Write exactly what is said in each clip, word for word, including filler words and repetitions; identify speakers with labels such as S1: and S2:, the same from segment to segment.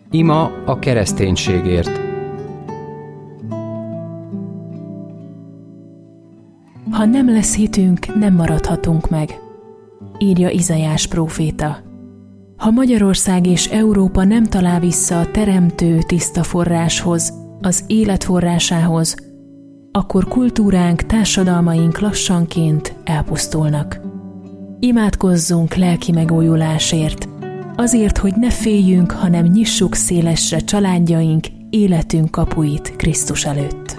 S1: Ima a kereszténységért.
S2: Ha nem lesz hitünk, nem maradhatunk meg, írja Izaiás próféta. Ha Magyarország és Európa nem talál vissza a teremtő tiszta forráshoz, az élet forrásához, akkor kultúránk, társadalmaink lassanként elpusztulnak. Imádkozzunk lelki megújulásért, azért, hogy ne féljünk, hanem nyissuk szélesre családjaink, életünk kapuit Krisztus előtt.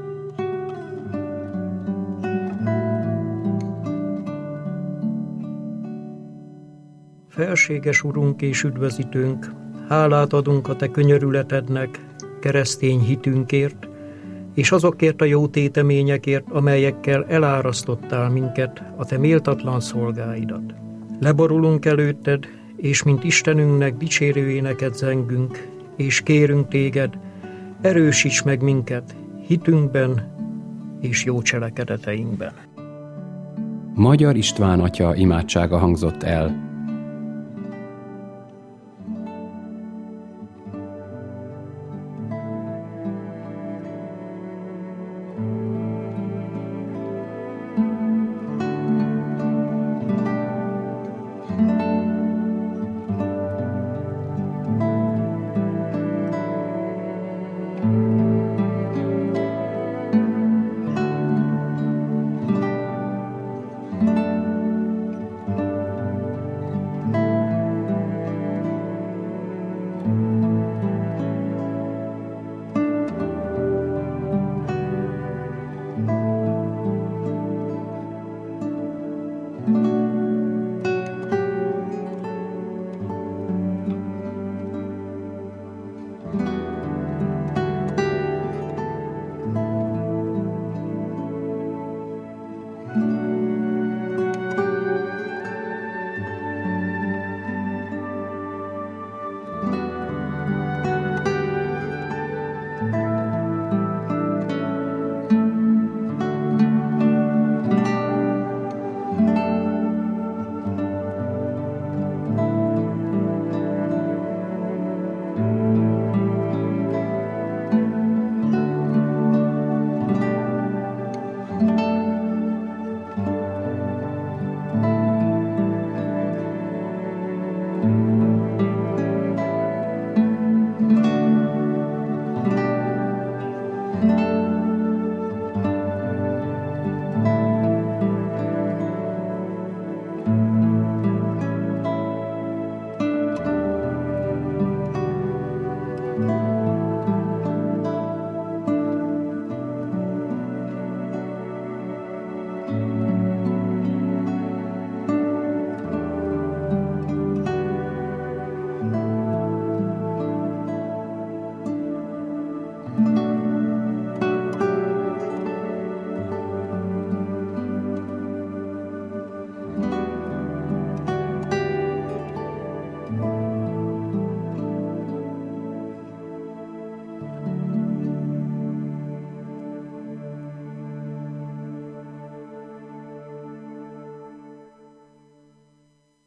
S3: Felséges Urunk és Üdvözítőnk, hálát adunk a Te könyörületednek, keresztény hitünkért, és azokért a jó téteményekért, amelyekkel elárasztottál minket, a Te méltatlan szolgáidat. Leborulunk előtted, és mint Istenünknek dicsérő éneket zengünk, és kérünk Téged, erősíts meg minket hitünkben és jó cselekedeteinkben.
S1: Magyar István atya imádsága hangzott el.